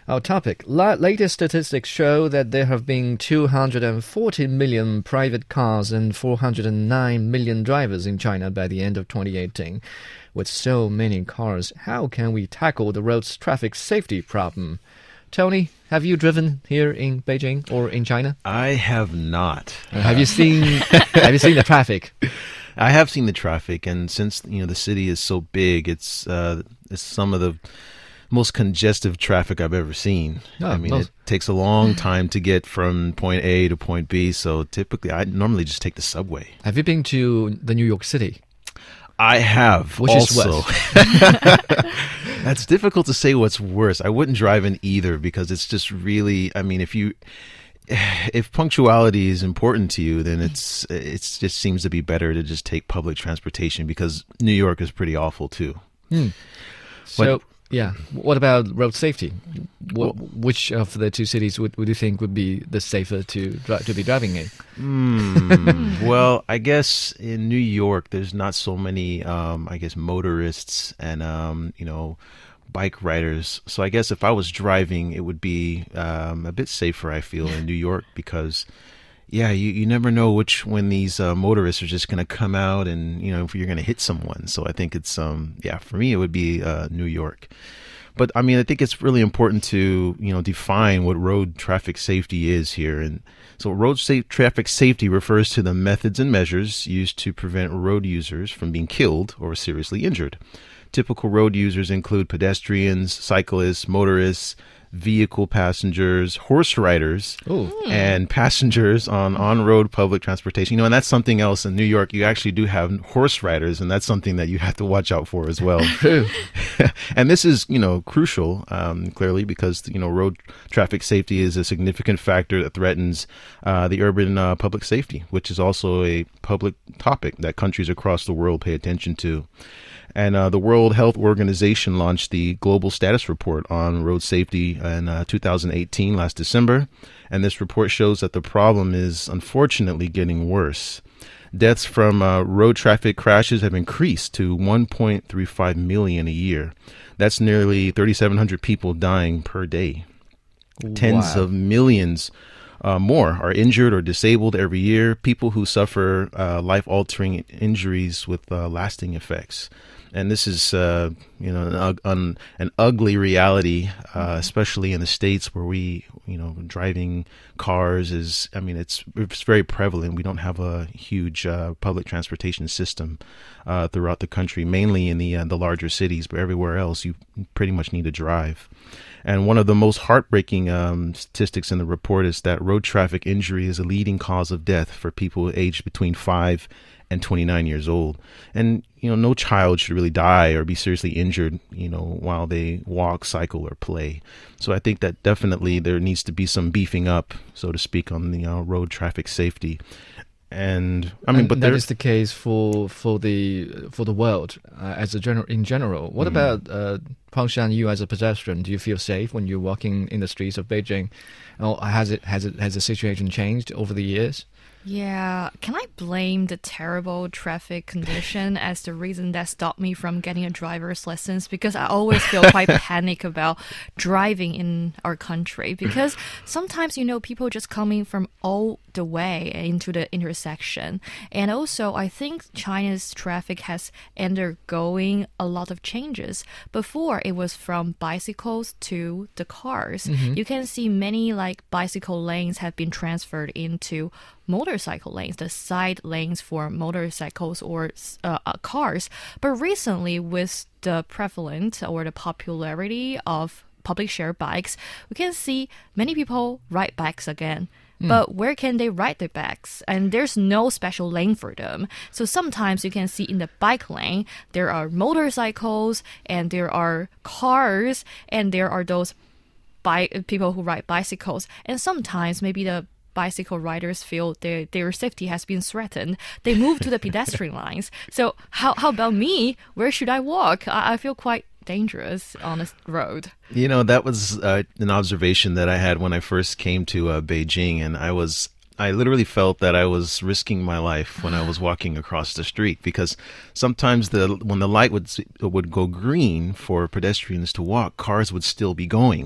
Our topic. Latest statistics show that there have been 240 million private cars and 409 million drivers in China by the end of 2018. With so many cars, how can we tackle the road's traffic safety problem? Tony, have you driven here in Beijing or in China? I have not. Have you seen the traffic? I have seen the traffic, and since the city is so big, it's some of the most congestive traffic I've ever seen. It takes a long time to get from point A to point B, so typically I normally just take the subway. Have you been to the New York City? I have. Which also. is worse? That's difficult to say what's worse. I wouldn't drive in either because it's just really, if punctuality is important to you, then it just seems to be better to just take public transportation because New York is pretty awful too. So, what about road safety? Which of the two cities would you think would be the safer to be driving in? Well, I guess in New York, there's not so many, motorists and, bike riders. So I guess if I was driving, it would be a bit safer, I feel, in New York because, you never know when these motorists are just going to come out and, if you're going to hit someone. So I think it's, for me, it would be New York. But I think it's really important to, define what road traffic safety is here. And so traffic safety refers to the methods and measures used to prevent road users from being killed or seriously injured. Typical road users include pedestrians, cyclists, motorists, vehicle passengers, horse riders, and passengers on road public transportation. And that's something else in New York. You actually do have horse riders, and that's something that you have to watch out for as well. And this is, crucial, clearly, because, road traffic safety is a significant factor that threatens the urban public safety, which is also a public topic that countries across the world pay attention to. And the World Health Organization launched the Global Status Report on Road Safety in 2018, last December. And this report shows that the problem is unfortunately getting worse. Deaths from road traffic crashes have increased to 1.35 million a year. That's nearly 3,700 people dying per day. Wow. Tens of millions more are injured or disabled every year, people who suffer life-altering injuries with lasting effects. And this is, an ugly reality, especially in the States where driving cars is, it's very prevalent. We don't have a huge public transportation system throughout the country, mainly in the larger cities, but everywhere else you pretty much need to drive. And one of the most heartbreaking statistics in the report is that road traffic injury is a leading cause of death for people aged between 5 and 29 years old. And, no child should really die or be seriously injured, while they walk, cycle, or play. So I think that definitely there needs to be some beefing up, so to speak, on the road traffic safety. And that is the case for the world in general. What about Huangshan? You as a pedestrian, do you feel safe when you're walking in the streets of Beijing? Or has the situation changed over the years? Yeah, can I blame the terrible traffic condition as the reason that stopped me from getting a driver's license? Because I always feel quite panic about driving in our country. Because sometimes, people just coming from all the way into the intersection. And also, I think China's traffic has undergoing a lot of changes. Before, it was from bicycles to the cars. Mm-hmm. You can see many bicycle lanes have been transferred into motorcycle lanes, the side lanes for motorcycles or cars. But recently, with the prevalent or the popularity of public share bikes, we can see many people ride bikes again. But where can they ride their bikes? And there's no special lane for them. So sometimes you can see in the bike lane, there are motorcycles and there are cars and there are those people who ride bicycles. And sometimes maybe the bicycle riders feel their safety has been threatened. They move to the pedestrian lines. So how about me? Where should I walk? I feel quite dangerous on a road. That was an observation that I had when I first came to Beijing, and I literally felt that I was risking my life when I was walking across the street, because sometimes when the light would go green for pedestrians to walk, cars would still be going.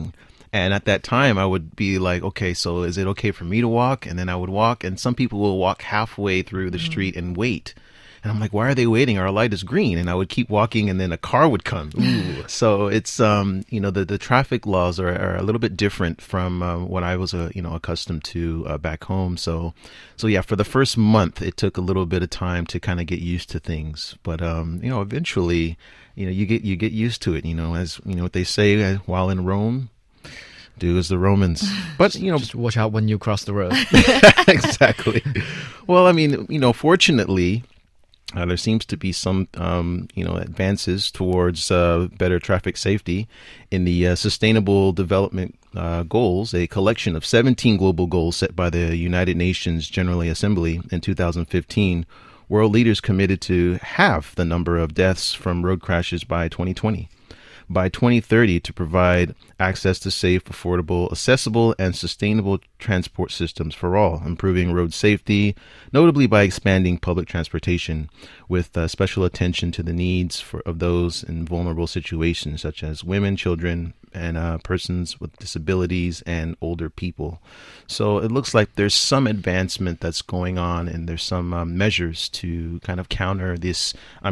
And at that time, I would be like, okay, so is it okay for me to walk? And then I would walk, and some people will walk halfway through the street and wait. And I'm like, why are they waiting? Our light is green. And I would keep walking, and then a car would come. Ooh. So it's, the traffic laws are a little bit different from what I was, accustomed to back home. So yeah, for the first month, it took a little bit of time to kind of get used to things. But, eventually, you get used to it, as, what they say, while in Rome, do as the Romans. But, Just watch out when you cross the road. exactly. Well, I mean, fortunately, there seems to be some, advances towards better traffic safety in the Sustainable Development Goals, a collection of 17 global goals set by the United Nations General Assembly in 2015. World leaders committed to halve the number of deaths from road crashes by 2020. By 2030, to provide access to safe, affordable, accessible, and sustainable transport systems for all, improving road safety, notably by expanding public transportation, with special attention to the needs of those in vulnerable situations, such as women, children, and persons with disabilities and older people. So it looks like there's some advancement that's going on, and there's some measures to kind of counter this.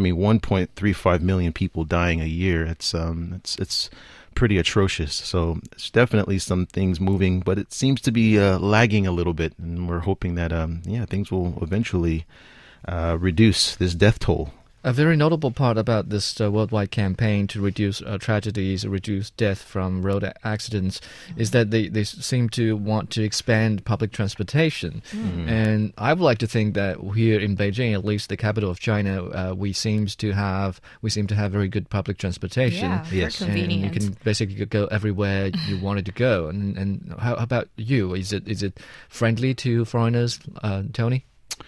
1.35 million people dying a year. It's pretty atrocious. So it's definitely some things moving, but it seems to be lagging a little bit, and we're hoping that things will eventually reduce this death toll. A very notable part about this worldwide campaign to reduce tragedies, reduce death from road accidents, is that they seem to want to expand public transportation. And I would like to think that here in Beijing, at least the capital of China, we seem to have very good public transportation. Yeah, Yes. very convenient. And you can basically go everywhere you wanted to go. And how about you? Is it friendly to foreigners, Tony?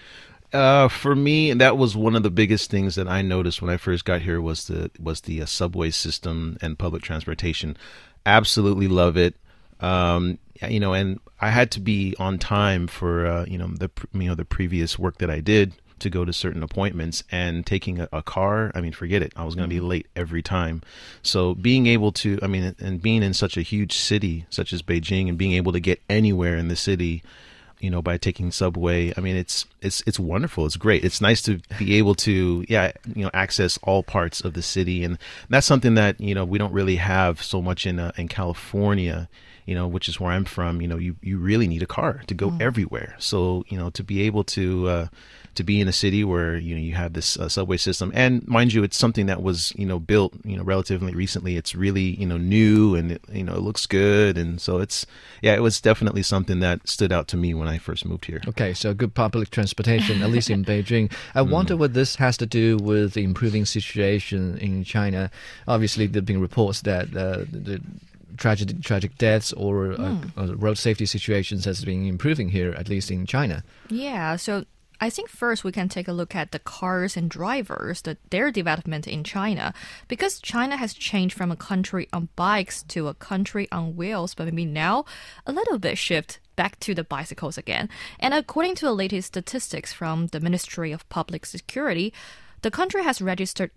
For me, that was one of the biggest things that I noticed when I first got here was the subway system and public transportation. Absolutely love it. And I had to be on time for the previous work that I did to go to certain appointments, and taking a car, forget it. I was going to be late every time. So being able to, and being in such a huge city such as Beijing, and being able to get anywhere in the city, by taking subway, it's wonderful. It's great. It's nice to be able to, access all parts of the city. And that's something that, we don't really have so much in California, which is where I'm from. You really need a car to go everywhere. So, to be able to be in a city where, you have this subway system, and mind you, it's something that was, built, relatively recently. It's really, new, and it looks good. And so it was definitely something that stood out to me when I first moved here. Okay, so good public transportation, at least in Beijing. I wonder what this has to do with the improving situation in China. Obviously, there have been reports that the tragic deaths or road safety situations has been improving here, at least in China. Yeah, so I think first we can take a look at the cars and drivers, their development in China, because China has changed from a country on bikes to a country on wheels, but maybe now a little bit shift back to the bicycles again. And according to the latest statistics from the Ministry of Public Security, the country has registered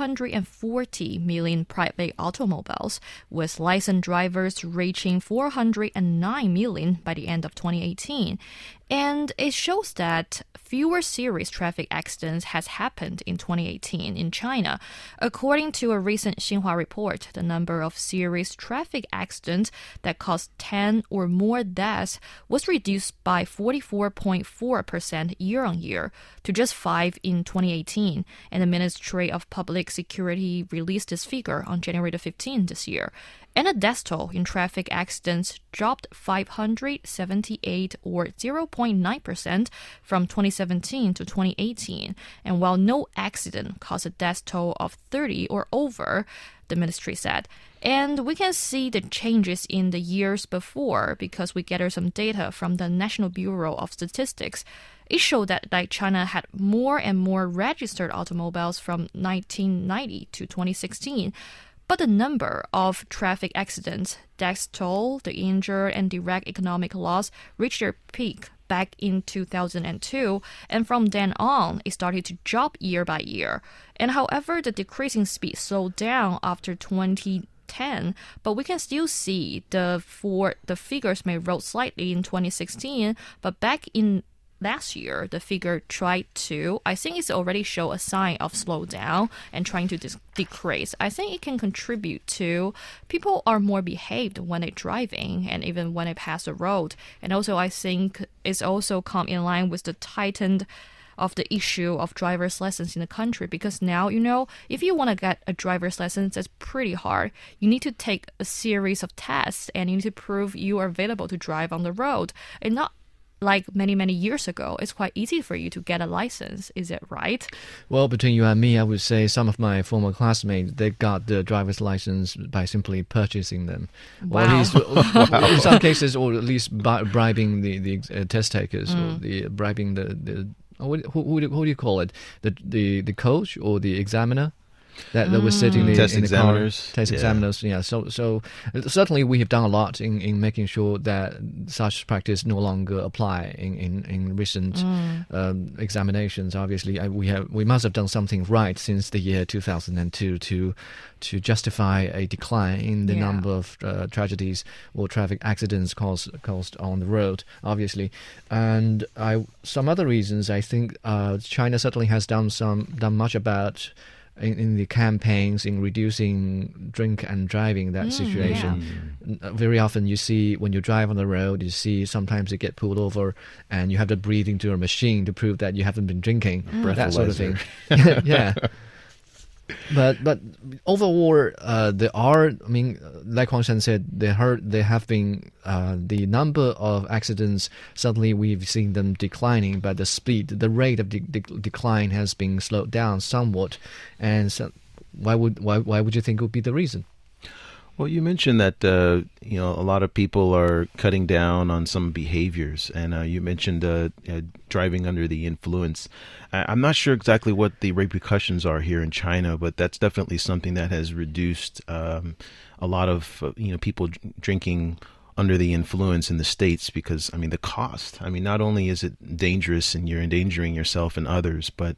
240 million private automobiles, with licensed drivers reaching 409 million by the end of 2018. And it shows that fewer serious traffic accidents has happened in 2018 in China. According to a recent Xinhua report, the number of serious traffic accidents that caused 10 or more deaths was reduced by 44.4% year-on-year to just 5 in 2018. And the Ministry of Public Security released this figure on January the 15th this year. And the death toll in traffic accidents dropped 578 or 0.9% from 2017 to 2018. And while no accident caused a death toll of 30 or over, the ministry said. And we can see the changes in the years before because we gathered some data from the National Bureau of Statistics. It showed that China had more and more registered automobiles from 1990 to 2016. But the number of traffic accidents, death toll, the injured, and direct economic loss reached their peak back in 2002, and from then on, it started to drop year by year. And however, the decreasing speed slowed down after 20 10, but we can still see the figures may rose slightly in 2016, but back in last year, the figure tried to, I think it's already show a sign of slowdown and trying to decrease. I think it can contribute to people are more behaved when they're driving and even when they pass the road. And also, I think it's also come in line with the tightened of the issue of driver's license in the country, because now, if you want to get a driver's license, it's pretty hard. You need to take a series of tests and you need to prove you are available to drive on the road. And not like many, many years ago, it's quite easy for you to get a license. Is it right? Well, between you and me, I would say some of my former classmates, they got the driver's license by simply purchasing them. Wow. Or at least, in some cases, or at least bribing the test takers, or bribing the who do you call it? The coach or the examiner? That was sitting test in the examiners. car. Test examiners, yeah. So certainly we have done a lot in making sure that such practice no longer apply in recent examinations. Obviously, we must have done something right since the year 2002 to justify a decline in the number of tragedies or traffic accidents caused on the road. Obviously, and some other reasons. I think China certainly has done much about. In the campaigns in reducing drink and driving, that situation. Very often you see when you drive on the road, you see sometimes you get pulled over and you have to breathe into a machine to prove that you haven't been drinking, that sort of thing. Yeah. But overall, there are. I mean, like Huang Shan said, there have been the number of accidents. Suddenly, we've seen them declining, but the rate of decline has been slowed down somewhat. And so, why would you think would be the reason? Well, you mentioned that a lot of people are cutting down on some behaviors, and you mentioned driving under the influence. I'm not sure exactly what the repercussions are here in China, but that's definitely something that has reduced a lot of people drinking under the influence in the States, because the cost. Not only is it dangerous and you're endangering yourself and others, but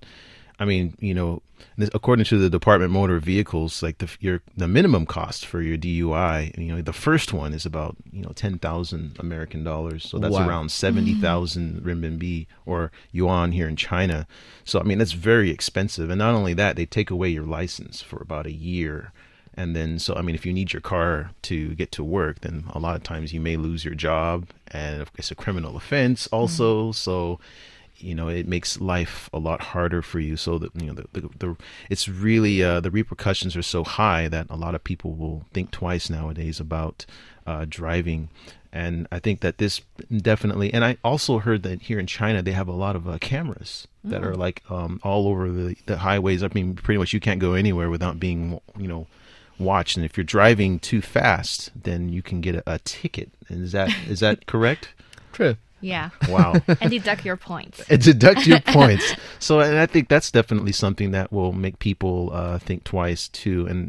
according to the Department of Motor Vehicles, like the minimum cost for your DUI, the first one is about 10,000 American dollars, so that's around 70,000 renminbi or yuan here in China. So that's very expensive, and not only that, they take away your license for about a year. And then, so if you need your car to get to work, then a lot of times you may lose your job, and it's a criminal offense also. So it makes life a lot harder for you. So that it's really the repercussions are so high that a lot of people will think twice nowadays about driving. And I think that this definitely. And I also heard that here in China they have a lot of cameras that are like all over the highways. Pretty much you can't go anywhere without being watched. And if you're driving too fast, then you can get a ticket. And is that correct? True. Yeah. Wow. And deduct your points. And deduct your points. So, and I think that's definitely something that will make people think twice too. And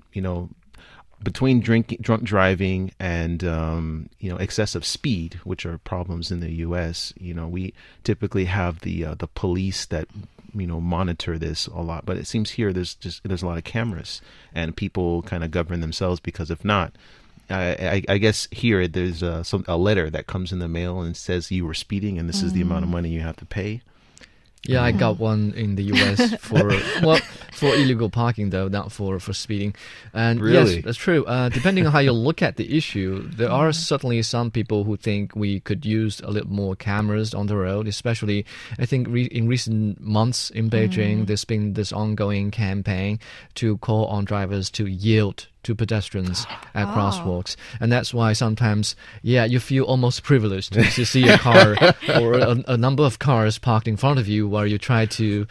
between drunk driving and excessive speed, which are problems in the U.S., we typically have the police that monitor this a lot. But it seems here there's a lot of cameras, and people kind of govern themselves, because if not, I guess here there's a letter that comes in the mail and says you were speeding and this is the amount of money you have to pay. Yeah, I got one in the US for illegal parking, though, not for speeding. And really? Yes, that's true. Depending on how you look at the issue, there are certainly some people who think we could use a little more cameras on the road, especially, I think, in recent months in Beijing, there's been this ongoing campaign to call on drivers to yield to pedestrians at crosswalks. And that's why sometimes, you feel almost privileged to see a car or a number of cars parked in front of you while you try to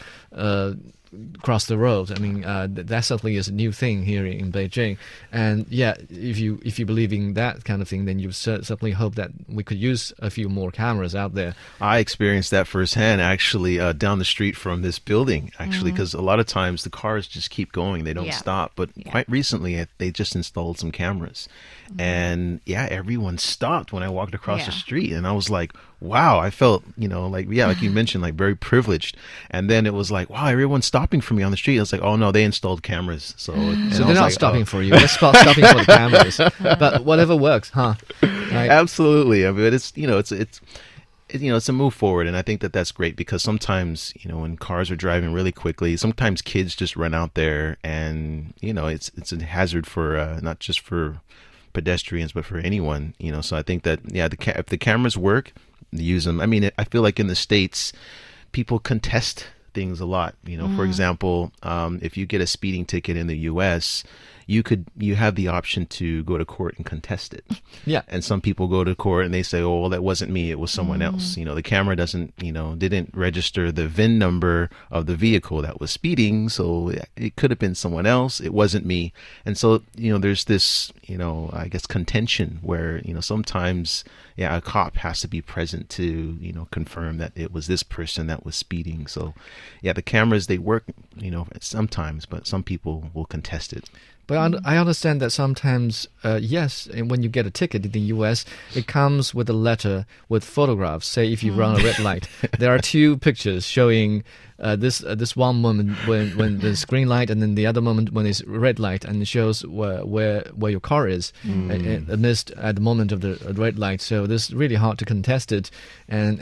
cross the road. That certainly is a new thing here in Beijing. And if you believe in that kind of thing, then you certainly hope that we could use a few more cameras out there. I experienced that firsthand, actually, down the street from this building, actually, because a lot of times the cars just keep going. They don't stop. But quite recently, they just installed some cameras. And yeah, everyone stopped when I walked across the Yeah. street, and I was like, wow, I felt, like, yeah, like you mentioned, like very privileged. And then it was like, wow, everyone's stopping for me on the street. I was like, oh no, they installed cameras. So, and So I they're was not like, stopping oh. for you. They're stopping for the cameras. But whatever works, huh? Right? Absolutely. I mean, it's a move forward, and I think that that's great because sometimes, when cars are driving really quickly, sometimes kids just run out there, and it's a hazard for not just for pedestrians but for anyone. So I think that if the cameras work, use them. I mean, I feel like in the States, people contest things a lot. For example, if you get a speeding ticket in the U.S., you have the option to go to court and contest it. Yeah. And some people go to court and they say, oh, well, that wasn't me, it was someone else. The camera didn't register the VIN number of the vehicle that was speeding, so it could have been someone else. It wasn't me. And so, there's this, I guess, contention where, sometimes, a cop has to be present to, confirm that it was this person that was speeding. So, the cameras, they work, sometimes, but some people will contest it. But I understand that sometimes, yes, and when you get a ticket in the U.S., it comes with a letter with photographs. Say if you run a red light, there are two pictures showing this one moment when there's green light, and then the other moment when it's red light, and it shows where your car is amidst at the moment of the red light. So this is really hard to contest it, and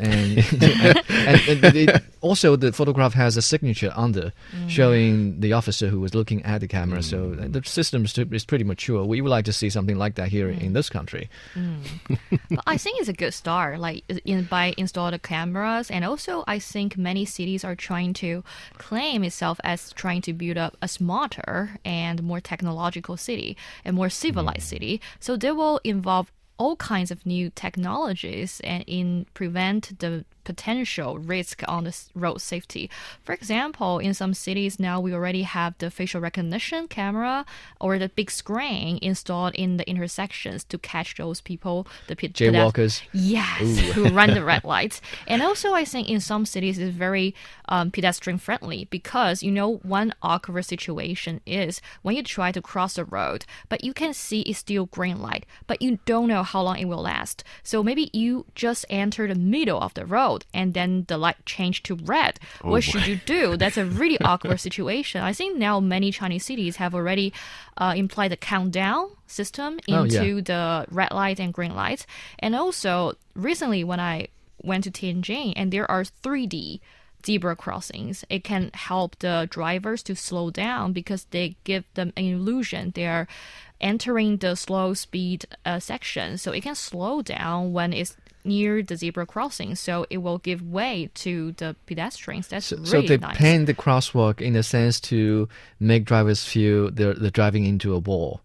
also the photograph has a signature under showing the officer who was looking at the camera. So the system is pretty mature. We would like to see something like that here in this country. But I think it's a good start, like by installing the cameras, and also I think many cities are trying to claim itself as trying to build up a smarter and more technological city, a more civilized city. So they will involve all kinds of new technologies and in prevent the potential risk on the road safety. For example, in some cities now we already have the facial recognition camera or the big screen installed in the intersections to catch those people, the Jaywalkers. Yes, who run the red lights. And also I think in some cities it's very pedestrian friendly because one awkward situation is when you try to cross the road, but you can see it's still green light, but you don't know how long it will last. So maybe you just enter the middle of the road and then the light changed to red. What should you do? That's a really awkward situation. I think now many Chinese cities have already implied a countdown system into the red light and green lights. And also recently when I went to Tianjin, and there are 3D zebra crossings, it can help the drivers to slow down because they give them an illusion they are entering the slow speed section, so it can slow down when it's near the zebra crossing, so it will give way to the pedestrians. That's really So they nice. paint the crosswalk in a sense to make drivers feel they're driving into a wall.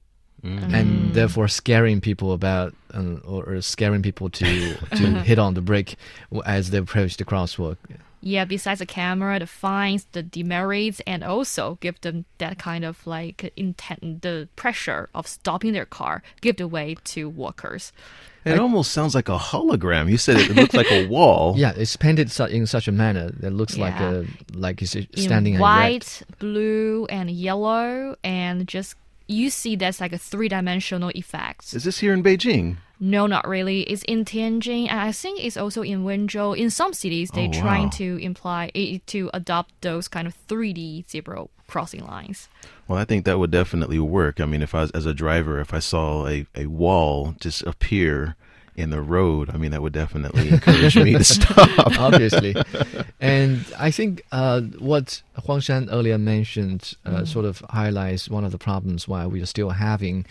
And therefore scaring people about or scaring people to hit on the brake as they approach the crosswalk. Yeah, besides the camera, the fines, the demerits, and also give them that kind of like intent, the pressure of stopping their car, give the way to walkers. It almost sounds like a hologram. You said it looks like a wall. Yeah, it's painted in such a manner that looks Yeah. like it's standing in on red. white, blue, and yellow, and just you see that's like a three-dimensional effect. Is this here in Beijing? No, not really. It's in Tianjin, and I think it's also in Wenzhou. In some cities, they're trying to adopt those kind of 3D zebra crossing lines. Well, I think that would definitely work. I mean, if I was, as a driver, if I saw a wall just appear in the road, I mean, that would definitely encourage me to stop. Obviously. And I think what Huang Shan earlier mentioned sort of highlights one of the problems why we are still having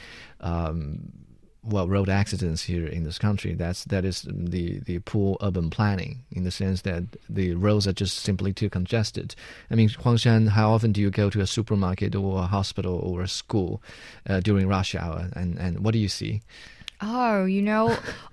road accidents here in this country. That is the poor urban planning, in the sense that the roads are just simply too congested. I mean, Huangshan, how often do you go to a supermarket or a hospital or a school during rush hour, and what do you see? Oh,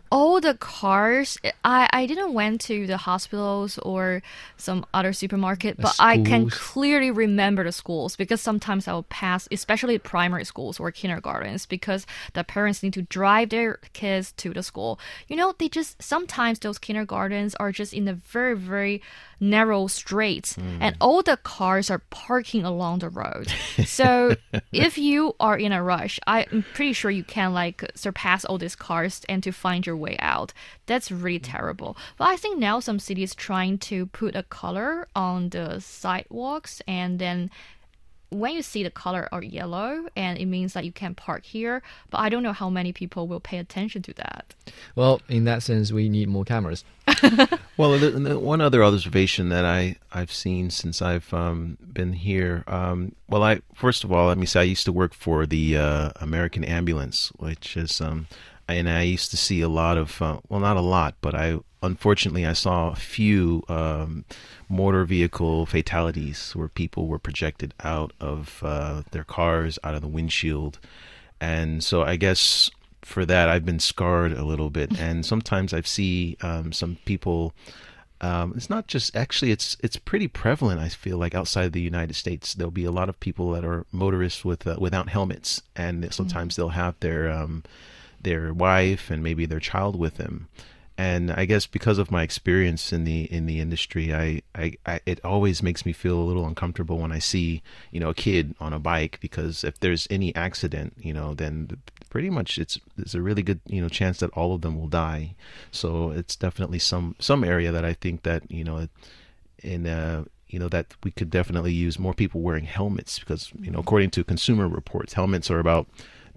all the cars, I didn't went to the hospitals or some other supermarket, but I can schools. clearly remember the schools because sometimes I will pass, especially primary schools or kindergartens, because the parents need to drive their kids to the school. You know, they just, sometimes those kindergartens are just in the very, very narrow streets and all the cars are parking along the road. So if you are in a rush, I'm pretty sure you can like surpass all these cars and to find your way out. That's really terrible. But I think now some cities trying to put a color on the sidewalks, and then when you see the color are yellow, and it means that you can park here. But I don't know how many people will pay attention to that. Well, in that sense, we need more cameras. Well, one other observation that I've seen since I've been here. Well, first of all, let me say I used to work for the American Ambulance, which is and I used to see a lot of well, not a lot, but unfortunately I saw a few motor vehicle fatalities where people were projected out of their cars, out of the windshield, and so I guess for that I've been scarred a little bit. And sometimes I see some people. It's not just, actually it's pretty prevalent. I feel like outside the United States there'll be a lot of people that are motorists without helmets, and sometimes they'll have their wife and maybe their child with them. And I guess because of my experience in the industry, I it always makes me feel a little uncomfortable when I see, you know, a kid on a bike, because if there's any accident, you know, then pretty much there's a really good, you know, chance that all of them will die. So it's definitely some area that I think that, you know, in you know, that we could definitely use more people wearing helmets, because, you know, according to Consumer Reports, helmets are about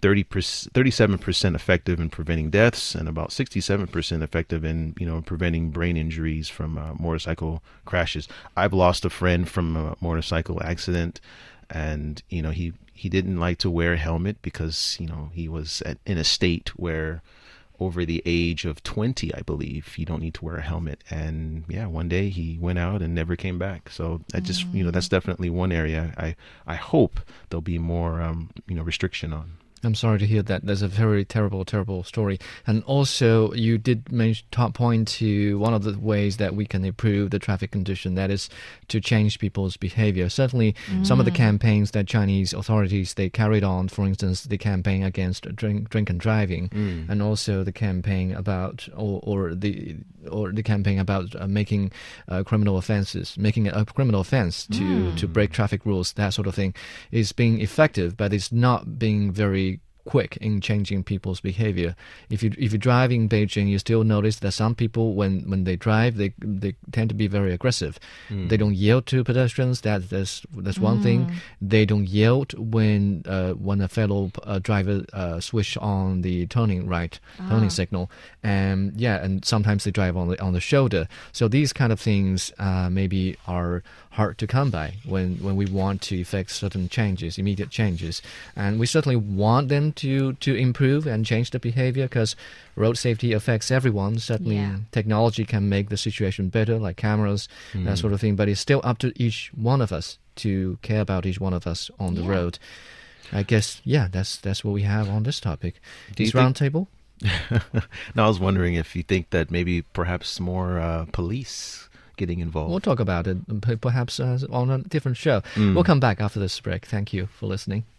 37% effective in preventing deaths, and about 67% effective in, you know, preventing brain injuries from motorcycle crashes. I've lost a friend from a motorcycle accident, and, you know, he didn't like to wear a helmet because, you know, he was in a state where over the age of 20, I believe, you don't need to wear a helmet. And yeah, one day he went out and never came back. So I just, you know, that's definitely one area I hope there'll be more, you know, restriction on. I'm sorry to hear that. That's a very terrible, terrible story. And also, you did point to one of the ways that we can improve the traffic condition, that is to change people's behavior. Certainly, some of the campaigns that Chinese authorities, they carried on, for instance, the campaign against drink and driving, and also the campaign about, or the campaign about making criminal offenses, making it a criminal offense to break traffic rules, that sort of thing, is being effective, but it's not being very quick in changing people's behavior. If you drive in Beijing, you still notice that some people, when they drive, they tend to be very aggressive. They don't yield to pedestrians. That's one thing. They don't yield when a fellow driver switch on the turning signal, and sometimes they drive on the shoulder. So these kind of things maybe are hard to come by when we want to effect certain changes, immediate changes, and we certainly want them to improve and change the behavior, because road safety affects everyone. Certainly, technology can make the situation better, like cameras, that sort of thing. But it's still up to each one of us to care about each one of us on the road. I guess, that's what we have on this topic. This roundtable. Now, I was wondering if you think that maybe perhaps more police getting involved. We'll talk about it perhaps on a different show. We'll come back after this break. Thank you for listening.